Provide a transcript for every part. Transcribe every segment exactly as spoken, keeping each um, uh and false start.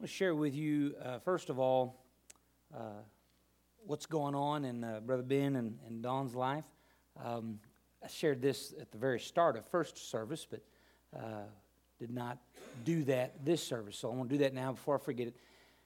I want to share with you, uh, first of all, uh, what's going on in uh, Brother Ben and, and Dawn's life. Um, I shared this at the very start of first service, but uh, did not do that this service. So I want to do that now before I forget it.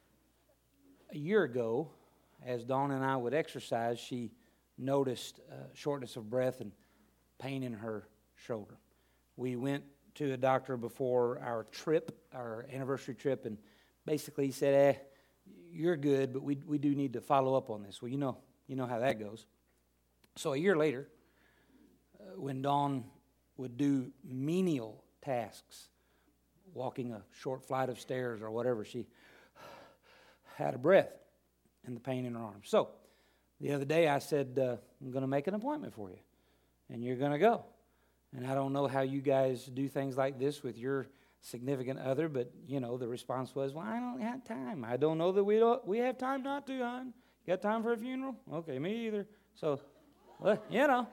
A year ago, as Dawn and I would exercise, she noticed uh, shortness of breath and pain in her shoulder. We went to a doctor before our trip, our anniversary trip, and basically he said, eh, you're good, but we we do need to follow up on this. Well, you know, you know how that goes. So a year later, uh, when Dawn would do menial tasks, walking a short flight of stairs or whatever, she had a breath and the pain in her arm. So the other day I said, uh, I'm going to make an appointment for you, and you're going to go. And I don't know how you guys do things like this with your significant other, but, you know, the response was, well, I don't have time. I don't know that we don't. We have time not to, hon. You got time for a funeral? Okay, me either. So, well, you know,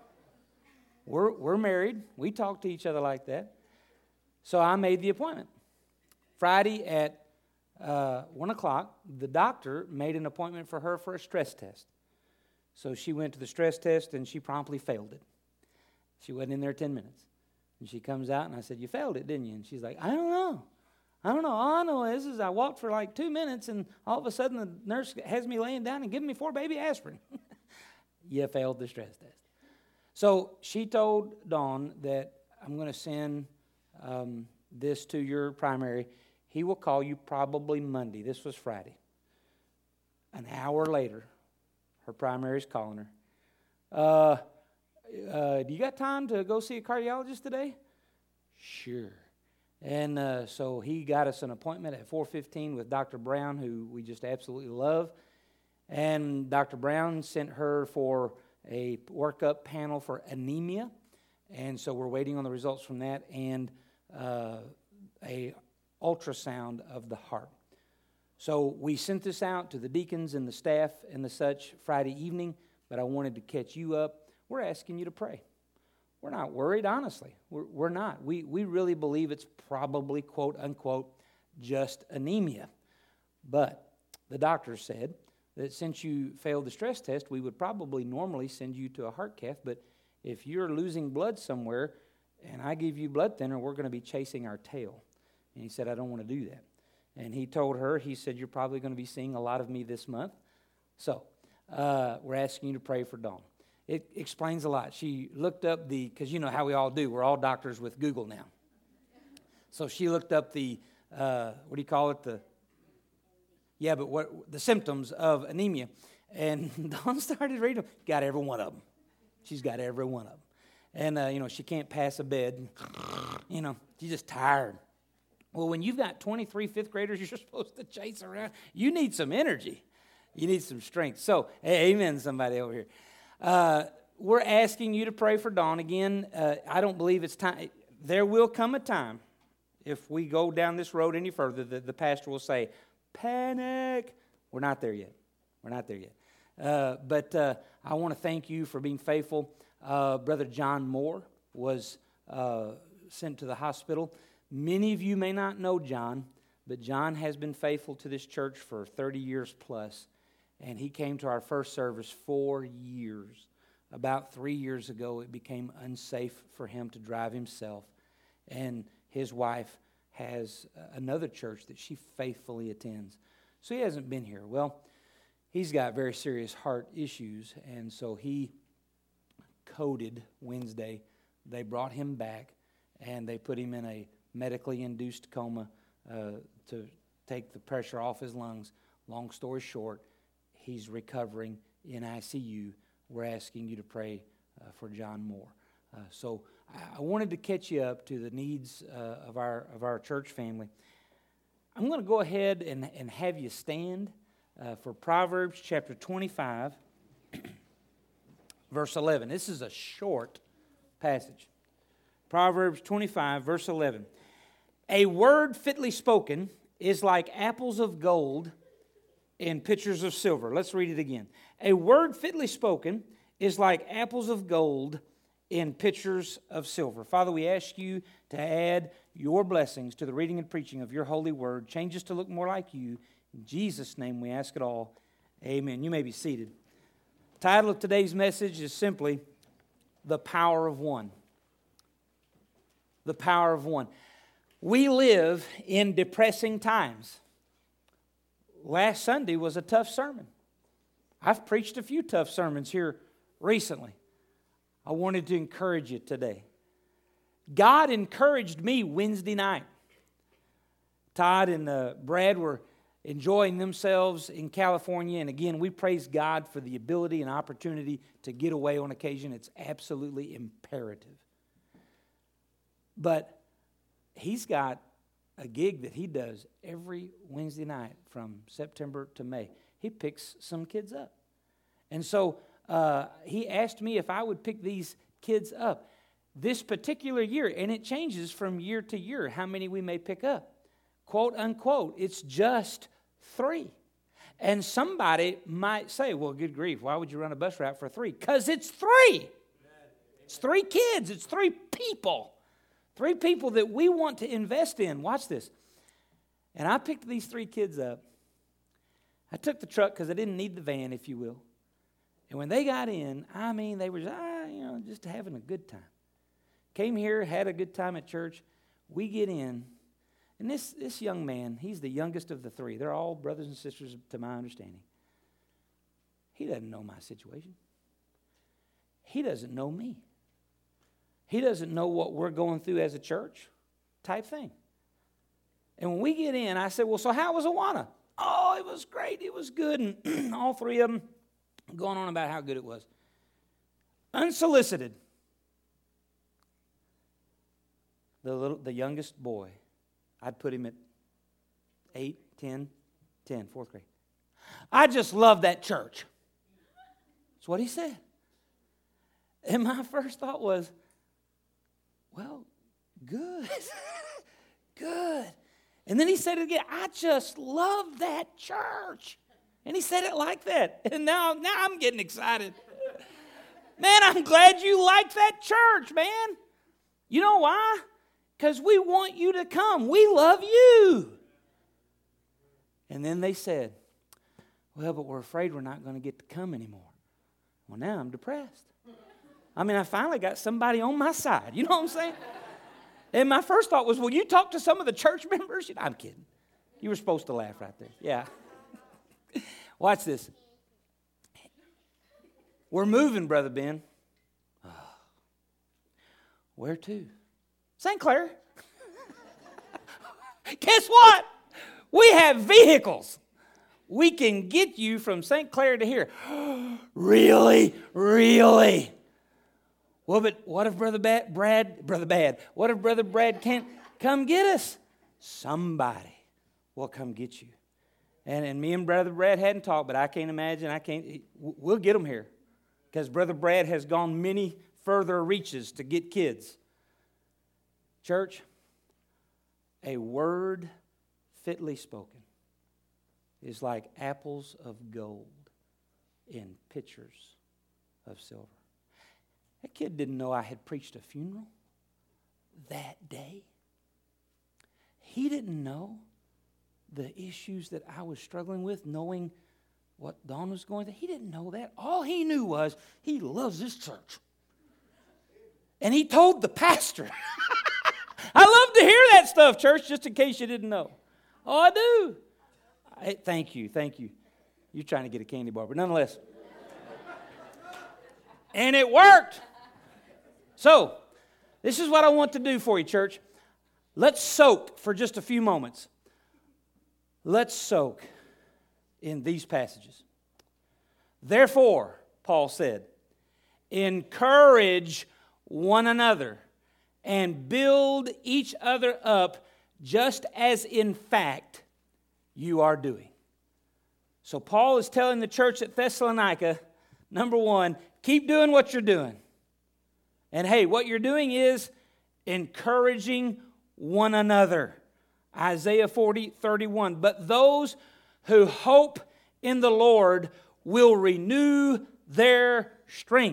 we're we're married. We talk to each other like that. So I made the appointment. Friday at uh, one o'clock, the doctor made an appointment for her for a stress test. So she went to the stress test, and she promptly failed it. She wasn't in there ten minutes. And she comes out, and I said, you failed it, didn't you? And she's like, I don't know. I don't know. All I know is, is I walked for like two minutes, and all of a sudden the nurse has me laying down and giving me four baby aspirin. You failed the stress test. So she told Dawn that I'm going to send um, this to your primary. He will call you probably Monday. This was Friday. An hour later, her primary is calling her. Uh... Uh, do you got time to go see a cardiologist today? Sure. And uh, so he got us an appointment at four fifteen with Doctor Brown, who we just absolutely love. And Doctor Brown sent her for a workup panel for anemia. And so we're waiting on the results from that and uh, a ultrasound of the heart. So we sent this out to the deacons and the staff and the such Friday evening, but I wanted to catch you up. We're asking you to pray. We're not worried, honestly. We're, we're not. We, we really believe it's probably, quote, unquote, just anemia. But the doctor said that since you failed the stress test, we would probably normally send you to a heart cath, but if you're losing blood somewhere and I give you blood thinner, we're going to be chasing our tail. And he said, I don't want to do that. And he told her, he said, you're probably going to be seeing a lot of me this month. So uh, we're asking you to pray for Dawn. It explains a lot. She looked up the, because you know how we all do. We're all doctors with Google now. So she looked up the, uh, what do you call it? The, yeah, but what the symptoms of anemia. And Dawn started reading them. Got every one of them. She's got every one of them. And, uh, you know, she can't pass a bed. You know, she's just tired. Well, when you've got twenty-three fifth graders you're supposed to chase around, you need some energy. You need some strength. So, hey, amen, somebody over here. Uh, we're asking you to pray for Dawn. Again, uh, I don't believe it's time. There will come a time, if we go down this road any further, that the pastor will say, panic. We're not there yet. We're not there yet. Uh, but uh, I want to thank you for being faithful. Uh, Brother John Moore was uh, sent to the hospital. Many of you may not know John, but John has been faithful to this church for thirty years plus. And he came to our first service four years. About three years ago, it became unsafe for him to drive himself. And his wife has another church that she faithfully attends. So he hasn't been here. Well, he's got very serious heart issues. And so he coded Wednesday. They brought him back, and they put him in a medically induced coma uh, to take the pressure off his lungs. Long story short, he's recovering in I C U. We're asking you to pray uh, for John Moore. Uh, so I wanted to catch you up to the needs uh, of our of our church family. I'm going to go ahead and, and have you stand uh, for Proverbs chapter twenty-five, verse eleven. This is a short passage. Proverbs twenty-five, verse eleven. A word fitly spoken is like apples of gold in pitchers of silver. Let's read it again. A word fitly spoken is like apples of gold in pitchers of silver. Father, we ask you to add your blessings to the reading and preaching of your holy word. Change us to look more like you. In Jesus' name we ask it all. Amen. You may be seated. The title of today's message is simply, The Power of One. The Power of One. We live in depressing times. Last Sunday was a tough sermon. I've preached a few tough sermons here recently. I wanted to encourage you today. God encouraged me Wednesday night. Todd and uh, Brad were enjoying themselves in California. And again, we praise God for the ability and opportunity to get away on occasion. It's absolutely imperative. But he's got a gig that he does every Wednesday night from September to May. He picks some kids up. And so uh, he asked me if I would pick these kids up this particular year. And it changes from year to year how many we may pick up. Quote, unquote, it's just three. And somebody might say, well, good grief, why would you run a bus route for three? Because it's three. It's three kids. It's three people. Three people that we want to invest in. Watch this. And I picked these three kids up. I took the truck because I didn't need the van, if you will. And when they got in, I mean, they were just, ah, you know, just having a good time. Came here, had a good time at church. We get in, and this, this young man, he's the youngest of the three. They're all brothers and sisters, to my understanding. He doesn't know my situation. He doesn't know me. He doesn't know what we're going through as a church type thing. And when we get in, I said, well, so how was Awana? Oh, it was great. It was good. And all three of them going on about how good it was. Unsolicited. The little, the youngest boy, I'd put him at eight, ten, ten, fourth grade. I just love that church. That's what he said. And my first thought was, well, good. Good. And then he said it again, I just love that church. And he said it like that. And now, now I'm getting excited. Man, I'm glad you like that church, man. You know why? Because we want you to come. We love you. And then they said, well, but we're afraid we're not going to get to come anymore. Well, now I'm depressed. I mean, I finally got somebody on my side. You know what I'm saying? And my first thought was, will you talk to some of the church members? I'm kidding. You were supposed to laugh right there. Yeah. Watch this. We're moving, Brother Ben. Oh. Where to? Saint Clair. Guess what? We have vehicles. We can get you from Saint Clair to here. Really? Really? Well, but what if Brother Bad, Brad, Brother Bad, what if Brother Brad can't come get us? Somebody will come get you. And, and me and Brother Brad hadn't talked, but I can't imagine, I can't, we'll get them here. Because Brother Brad has gone many further reaches to get kids. Church, a word fitly spoken is like apples of gold in pitchers of silver. That kid didn't know I had preached a funeral that day. He didn't know the issues that I was struggling with, knowing what Dawn was going through. He didn't know that. All he knew was he loves this church. And he told the pastor. I love to hear that stuff, church, just in case you didn't know. Oh, I do. I, thank you, thank you. You're trying to get a candy bar, but nonetheless. And it worked. So, this is what I want to do for you, church. Let's soak for just a few moments. Let's soak in these passages. Therefore, Paul said, encourage one another and build each other up just as in fact you are doing. So Paul is telling the church at Thessalonica, number one, keep doing what you're doing. And hey, what you're doing is encouraging one another. Isaiah forty, thirty-one. But those who hope in the Lord will renew their strength.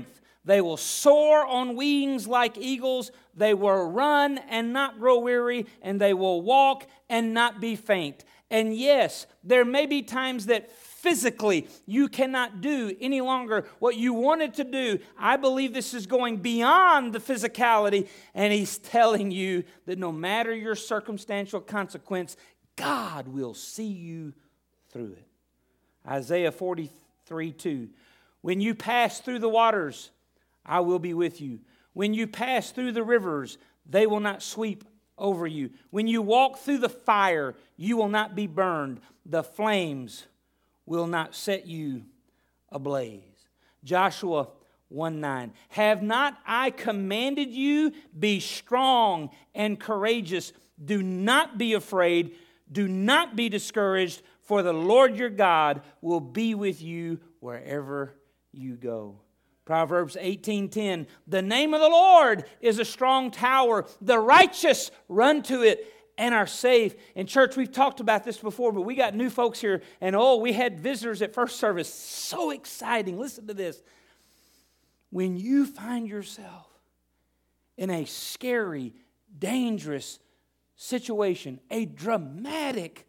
They will soar on wings like eagles. They will run and not grow weary, and they will walk and not be faint. And yes, there may be times that physically you cannot do any longer what you wanted to do. I believe this is going beyond the physicality, and He's telling you that no matter your circumstantial consequence, God will see you through it. Isaiah forty-three two. When you pass through the waters, I will be with you. When you pass through the rivers, they will not sweep over you. When you walk through the fire, you will not be burned. The flames will not set you ablaze. Joshua one nine. Have not I commanded you? Be strong and courageous. Do not be afraid. Do not be discouraged, for the Lord your God will be with you wherever you go. Proverbs eighteen ten. The name of the Lord is a strong tower. The righteous run to it and are safe. In church, we've talked about this before, but we got new folks here. And oh, we had visitors at first service. So exciting. Listen to this. When you find yourself in a scary, dangerous situation, a dramatic,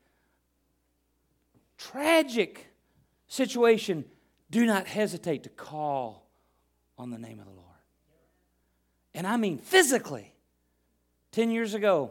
tragic situation, do not hesitate to call on the name of the Lord. And I mean physically. Ten years ago,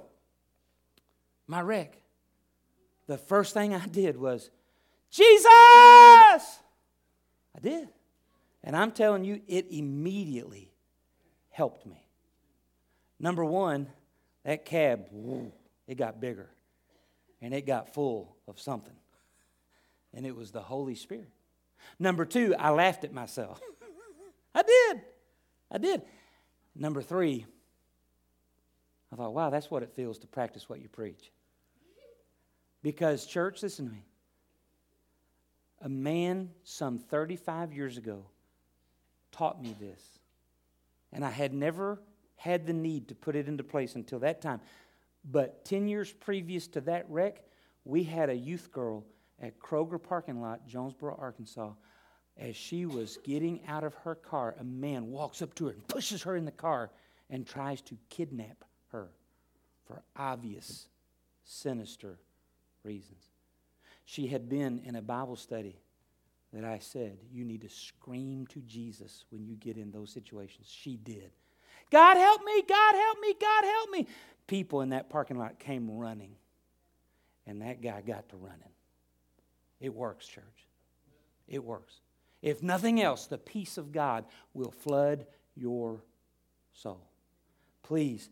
my wreck, the first thing I did was, Jesus! I did. And I'm telling you, it immediately helped me. Number one, that cab, it got bigger. And it got full of something. And it was the Holy Spirit. Number two, I laughed at myself. I did. I did. Number three, I thought, wow, that's what it feels to practice what you preach. Because, church, listen to me. A man some thirty-five years ago taught me this. And I had never had the need to put it into place until that time. But ten years previous to that wreck, we had a youth girl at Kroger parking lot, Jonesboro, Arkansas. As she was getting out of her car, a man walks up to her and pushes her in the car and tries to kidnap her for obvious, sinister reasons. She had been in a Bible study that I said, you need to scream to Jesus when you get in those situations. She did. God help me, God help me, God help me. People in that parking lot came running, and that guy got to running. It works, church. It works. If nothing else, the peace of God will flood your soul. Please,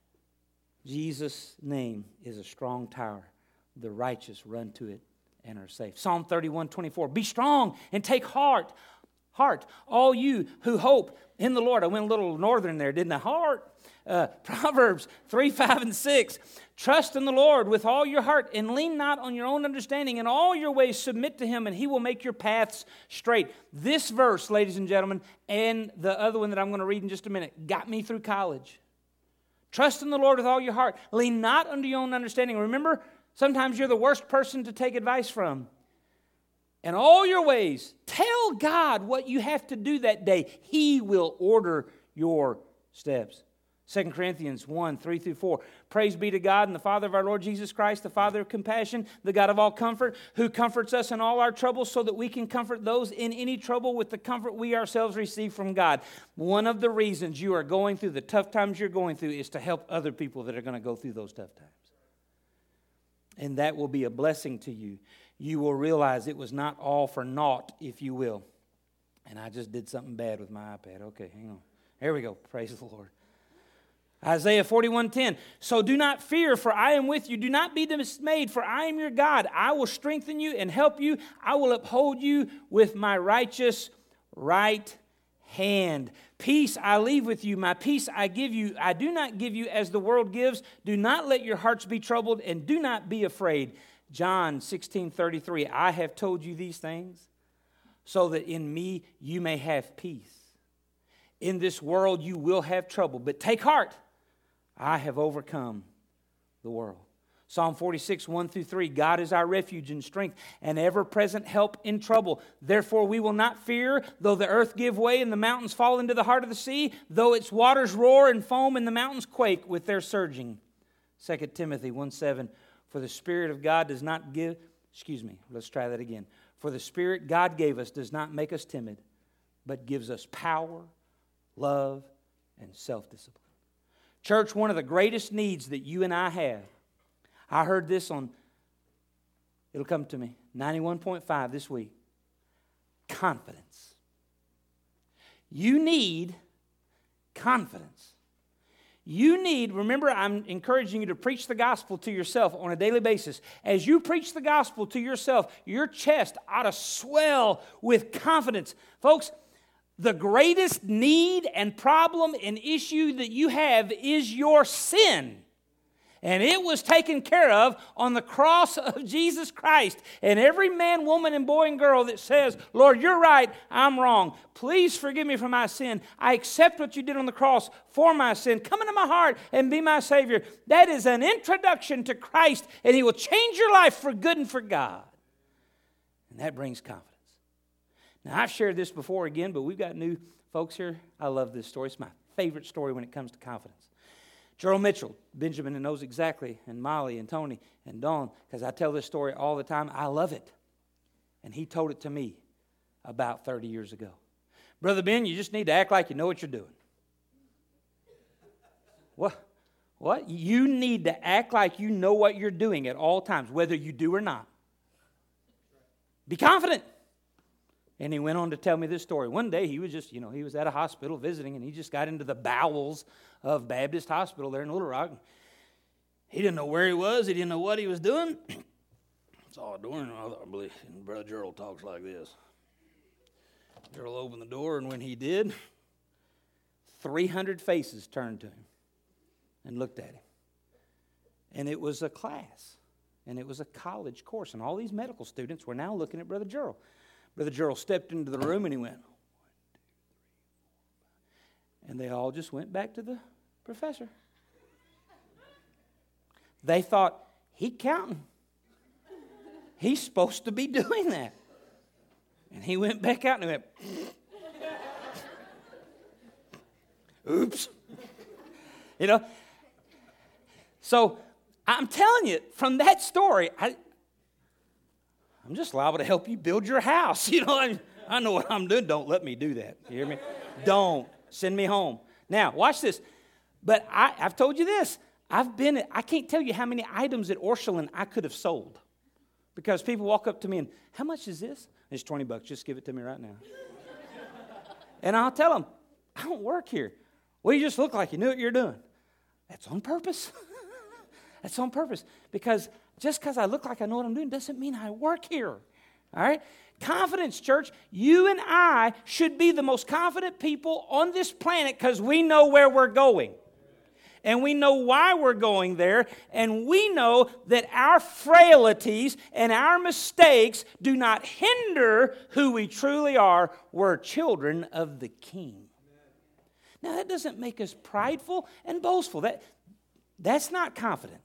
Jesus' name is a strong tower. The righteous run to it and are safe. Psalm thirty-one twenty-four. Be strong and take heart. Heart. All you who hope in the Lord. I went a little northern there, didn't I? Heart. Uh, Proverbs three, five, and six. Trust in the Lord with all your heart and lean not on your own understanding. In all your ways submit to Him and He will make your paths straight. This verse, ladies and gentlemen, and the other one that I'm going to read in just a minute, got me through college. Trust in the Lord with all your heart. Lean not unto your own understanding. Remember, sometimes you're the worst person to take advice from. In all your ways, tell God what you have to do that day. He will order your steps. Second Corinthians one, three through four. Praise be to God and the Father of our Lord Jesus Christ, the Father of compassion, the God of all comfort, who comforts us in all our troubles so that we can comfort those in any trouble with the comfort we ourselves receive from God. One of the reasons you are going through the tough times you're going through is to help other people that are going to go through those tough times. And that will be a blessing to you. You will realize it was not all for naught, if you will. And I just did something bad with my iPad. Okay, hang on. Here we go. Praise the Lord. Isaiah forty-one ten. So do not fear, for I am with you. Do not be dismayed, for I am your God. I will strengthen you and help you. I will uphold you with my righteous right hand. Peace I leave with you. My peace I give you. I do not give you as the world gives. Do not let your hearts be troubled, and do not be afraid. John sixteen thirty-three. I have told you these things so that in me you may have peace. In this world you will have trouble, but take heart. I have overcome the world. Psalm forty-six, one through three, God is our refuge and strength and ever-present help in trouble. Therefore we will not fear, though the earth give way and the mountains fall into the heart of the sea, though its waters roar and foam and the mountains quake with their surging. Second Timothy one seven, for the Spirit of God does not give, excuse me, let's try that again. For the Spirit God gave us does not make us timid, but gives us power, love, and self-discipline. Church, one of the greatest needs that you and I have, I heard this on, it'll come to me, ninety-one point five this week. Confidence. You need confidence. You need, remember, I'm encouraging you to preach the gospel to yourself on a daily basis. As you preach the gospel to yourself, your chest ought to swell with confidence. Folks, the greatest need and problem and issue that you have is your sin. And it was taken care of on the cross of Jesus Christ. And every man, woman, and boy and girl that says, Lord, you're right, I'm wrong. Please forgive me for my sin. I accept what you did on the cross for my sin. Come into my heart and be my Savior. That is an introduction to Christ, and He will change your life for good and for God. And that brings confidence. Now, I've shared this before again, but we've got new folks here. I love this story. It's my favorite story when it comes to confidence. Gerald Mitchell, Benjamin knows exactly, and Molly and Tony and Dawn, because I tell this story all the time. I love it. And he told it to me about thirty years ago. Brother Ben, you just need to act like you know what you're doing. What? What? You need to act like you know what you're doing at all times, whether you do or not. Be confident. And he went on to tell me this story. One day he was just, you know, he was at a hospital visiting, and he just got into the bowels of Baptist Hospital there in Little Rock. He didn't know where he was. He didn't know what he was doing. Saw a door, and I believe Brother Gerald talks like this. Gerald opened the door, and when he did, three hundred faces turned to him and looked at him. And it was a class, and it was a college course, and all these medical students were now looking at Brother Gerald. Brother Gerald stepped into the room, and he went, one, two, three, four, and they all just went back to the professor. They thought, he counting. He's supposed to be doing that. And he went back out and he went, oops. You know? So, I'm telling you, from that story, I... I'm just liable to help you build your house. You know, I, I know what I'm doing. Don't let me do that. You hear me? Don't. Send me home. Now, watch this. But I, I've told you this. I've been, I can't tell you how many items at Orscheln I could have sold. Because people walk up to me and, how much is this? It's twenty bucks. Just give it to me right now. And I'll tell them, I don't work here. Well, you just look like you knew what you're doing. That's on purpose. That's on purpose. Because just because I look like I know what I'm doing doesn't mean I work here. All right? Confidence, church. You and I should be the most confident people on this planet because we know where we're going. And we know why we're going there. And we know that our frailties and our mistakes do not hinder who we truly are. We're children of the King. Now, that doesn't make us prideful and boastful. That, that's not confident.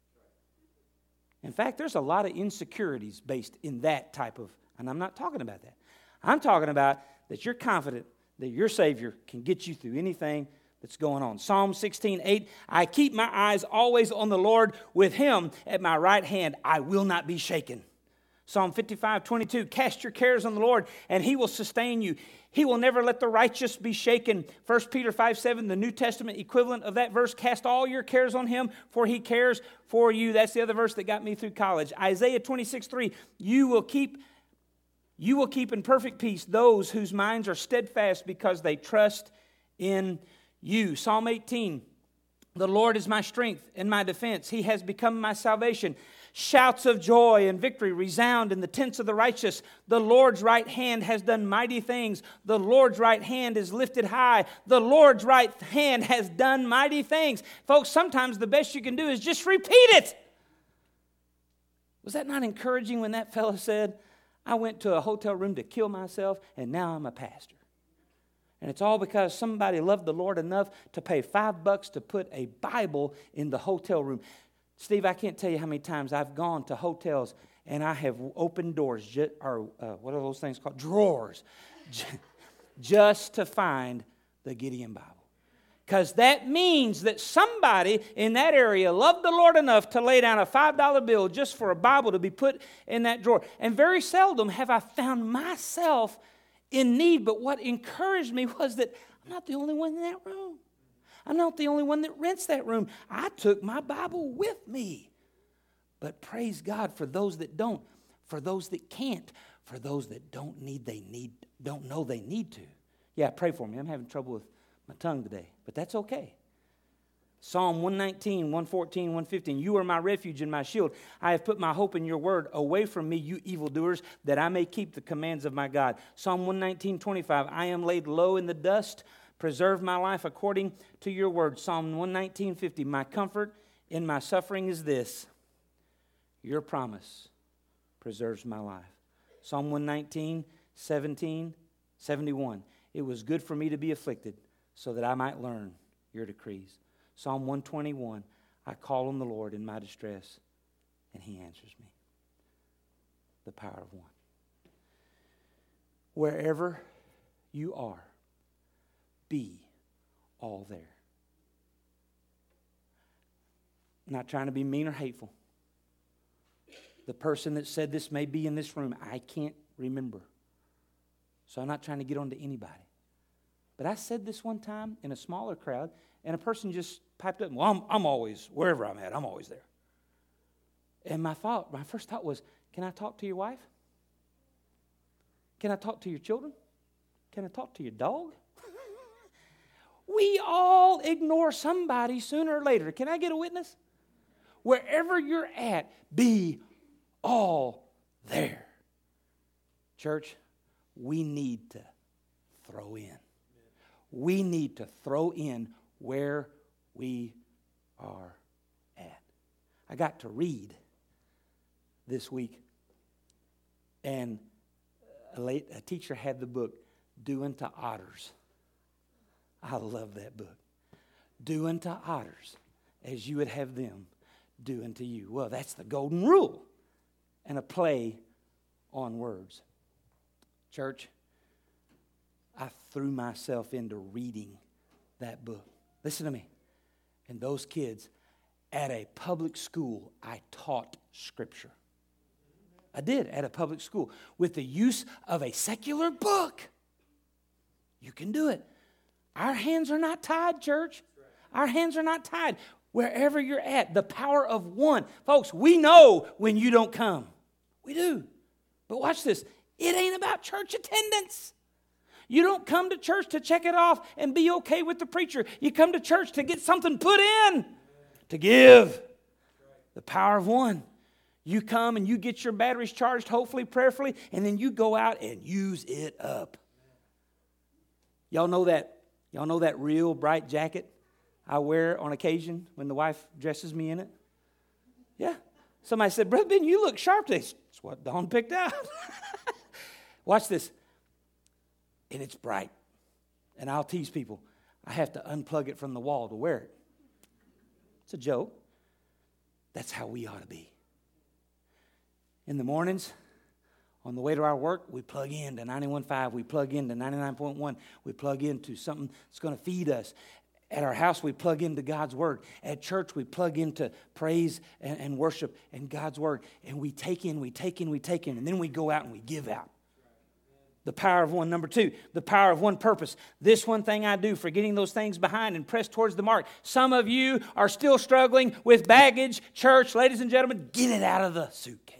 In fact, there's a lot of insecurities based in that type of, and I'm not talking about that. I'm talking about that you're confident that your Savior can get you through anything that's going on. Psalm sixteen eight, I keep my eyes always on the Lord. With Him at my right hand, I will not be shaken. Psalm fifty-five twenty-two, cast your cares on the Lord, and He will sustain you. He will never let the righteous be shaken. First Peter five seven, the New Testament equivalent of that verse, cast all your cares on Him, for He cares for you. That's the other verse that got me through college. Isaiah twenty-six three, you will keep, you will keep in perfect peace those whose minds are steadfast because they trust in you. Psalm eighteen, the Lord is my strength and my defense. He has become my salvation. Shouts of joy and victory resound in the tents of the righteous. The Lord's right hand has done mighty things. The Lord's right hand is lifted high. The Lord's right hand has done mighty things. Folks, sometimes the best you can do is just repeat it. Was that not encouraging when that fellow said, I went to a hotel room to kill myself, and now I'm a pastor? And it's all because somebody loved the Lord enough to pay five bucks to put a Bible in the hotel room. Steve, I can't tell you how many times I've gone to hotels and I have opened doors, ju- or uh, what are those things called? Drawers, just to find the Gideon Bible. Because that means that somebody in that area loved the Lord enough to lay down a five dollar bill just for a Bible to be put in that drawer. And very seldom have I found myself in need. But what encouraged me was that I'm not the only one in that room. I'm not the only one that rents that room. I took my Bible with me. But praise God for those that don't, for those that can't, for those that don't need, they need, don't know they need to. Yeah, pray for me. I'm having trouble with my tongue today, but that's okay. Psalm one nineteen, one fourteen, one fifteen. You are my refuge and my shield. I have put my hope in your word. Away from me, you evildoers, that I may keep the commands of my God. Psalm one nineteen, twenty-five. I am laid low in the dust. Preserve my life according to your word. Psalm one nineteen, fifty. My comfort in my suffering is this: your promise preserves my life. Psalm one nineteen, seventeen, seventy-one. It was good for me to be afflicted, so that I might learn your decrees. Psalm one twenty-one. I call on the Lord in my distress, and he answers me. The power of one. Wherever you are, be all there. I'm not trying to be mean or hateful. The person that said this may be in this room. I can't remember. So I'm not trying to get on to anybody. But I said this one time in a smaller crowd, and a person just piped up, well, I'm, I'm always, wherever I'm at, I'm always there. And my thought, my first thought was, can I talk to your wife? Can I talk to your children? Can I talk to your dog? We all ignore somebody sooner or later. Can I get a witness? Wherever you're at, be all there. Church, we need to throw in. We need to throw in where we are at. I got to read this week, and a, late, a teacher had the book, Do Unto Otters. I love that book. Do unto otters as you would have them do unto you. Well, that's the golden rule, and a play on words. Church, I threw myself into reading that book. Listen to me. And those kids, at a public school, I taught Scripture. I did at a public school with the use of a secular book. You can do it. Our hands are not tied, church. Our hands are not tied. Wherever you're at, the power of one. Folks, we know when you don't come. We do. But watch this. It ain't about church attendance. You don't come to church to check it off and be okay with the preacher. You come to church to get something put in, to give. The power of one. You come and you get your batteries charged, hopefully, prayerfully, and then you go out and use it up. Y'all know that, y'all know that real bright jacket I wear on occasion when the wife dresses me in it? Yeah. Somebody said, Brother Ben, you look sharp today. That's what Dawn picked out. Watch this. And it's bright. And I'll tease people. I have to unplug it from the wall to wear it. It's a joke. That's how we ought to be. In the mornings, on the way to our work, we plug in to ninety-one point five. We plug in to ninety-nine point one. We plug into something that's going to feed us. At our house, we plug into God's Word. At church, we plug into praise and, and worship and God's Word. And we take in, we take in, we take in. And then we go out and we give out. The power of one. Number two, the power of one purpose. This one thing I do, forgetting those things behind and press towards the mark. Some of you are still struggling with baggage. Church, ladies and gentlemen, get it out of the suitcase.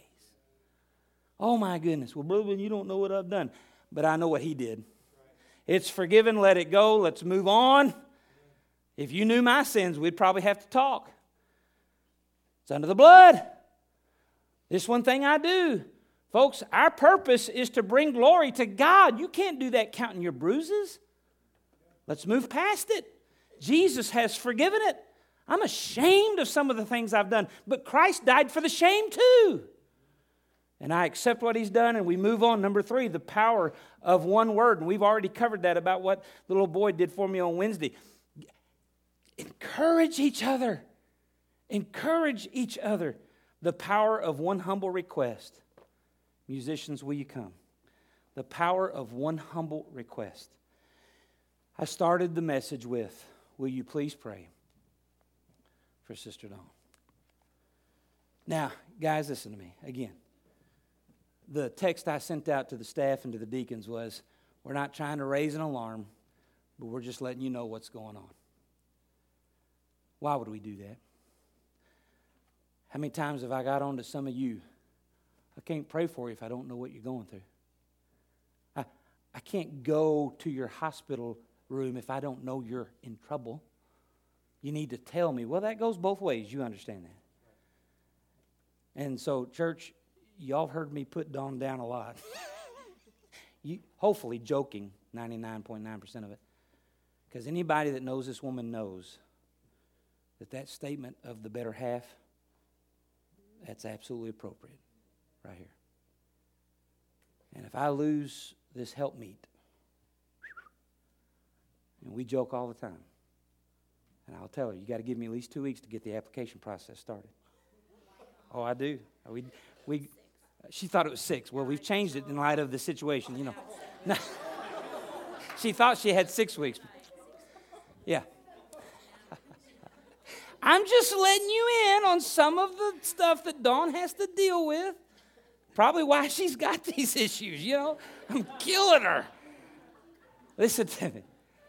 Oh my goodness. Well, brother, you don't know what I've done. But I know what he did. It's forgiven. Let it go. Let's move on. If you knew my sins, we'd probably have to talk. It's under the blood. This one thing I do. Folks, our purpose is to bring glory to God. You can't do that counting your bruises. Let's move past it. Jesus has forgiven it. I'm ashamed of some of the things I've done, but Christ died for the shame too. And I accept what He's done, and we move on. Number three, the power of one word. And we've already covered that about what the little boy did for me on Wednesday. Encourage each other. Encourage each other. The power of one humble request. Musicians, will you come? The power of one humble request. I started the message with, will you please pray for Sister Dawn? Now, guys, listen to me again. The text I sent out to the staff and to the deacons was, we're not trying to raise an alarm, but we're just letting you know what's going on. Why would we do that? How many times have I got on to some of you? I can't pray for you if I don't know what you're going through. I, I can't go to your hospital room if I don't know you're in trouble. You need to tell me. Well, that goes both ways. You understand that. And so, church, y'all heard me put Dawn down a lot. you, hopefully joking, ninety-nine point nine percent of it. Because anybody that knows this woman knows that that statement of the better half, that's absolutely appropriate right here. And if I lose this helpmeet, and we joke all the time, and I'll tell her, you got to give me at least two weeks to get the application process started. Oh, I do. We, we, she thought it was six. Well, we've changed it in light of the situation, you know. No. She thought she had six weeks. Yeah. I'm just letting you in on some of the stuff that Dawn has to deal with. Probably why she's got these issues, you know. I'm killing her. Listen to me.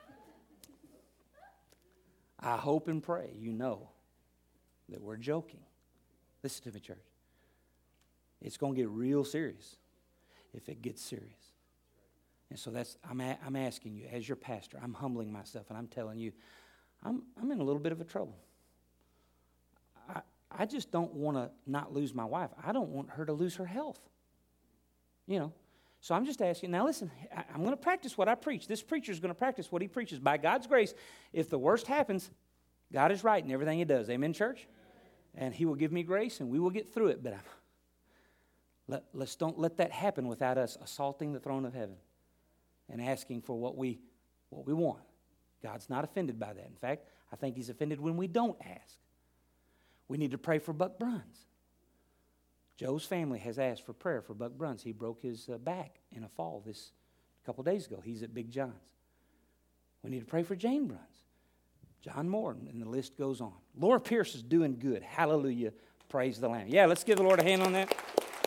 I hope and pray you know that we're joking. Listen to me, church. It's going to get real serious if it gets serious. And so that's I'm a, I'm asking you, as your pastor, I'm humbling myself, and I'm telling you, I'm I'm in a little bit of a trouble. I I just don't want to not lose my wife. I don't want her to lose her health. You know. So I'm just asking, now listen, I, I'm going to practice what I preach. This preacher is going to practice what he preaches. By God's grace, if the worst happens, God is right in everything he does. Amen, church? And he will give me grace, and we will get through it. But I'm, let, let's don't let that happen without us assaulting the throne of heaven and asking for what we what we want. God's not offended by that. In fact, I think he's offended when we don't ask. We need to pray for Buck Bruns. Joe's family has asked for prayer for Buck Bruns. He broke his uh, back in a fall this a couple days ago. He's at Big John's. We need to pray for Jane Bruns. John Moore, and the list goes on. Laura Pierce is doing good. Hallelujah. Praise the Lamb. Yeah, let's give the Lord a hand on that.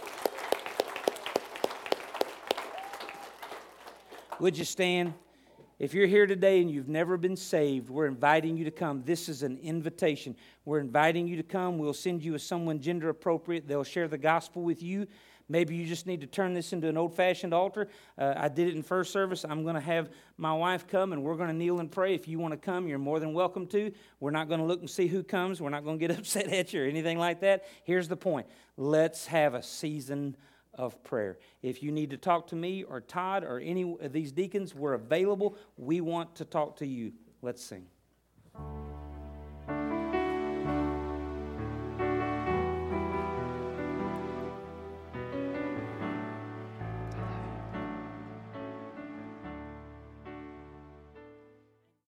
Would you stand? If you're here today and you've never been saved, we're inviting you to come. This is an invitation. We're inviting you to come. We'll send you with someone gender appropriate. They'll share the gospel with you. Maybe you just need to turn this into an old-fashioned altar. Uh, I did it in first service. I'm going to have my wife come, and we're going to kneel and pray. If you want to come, you're more than welcome to. We're not going to look and see who comes. We're not going to get upset at you or anything like that. Here's the point. Let's have a season of prayer. If you need to talk to me or Todd or any of these deacons, we're available. We want to talk to you. Let's sing.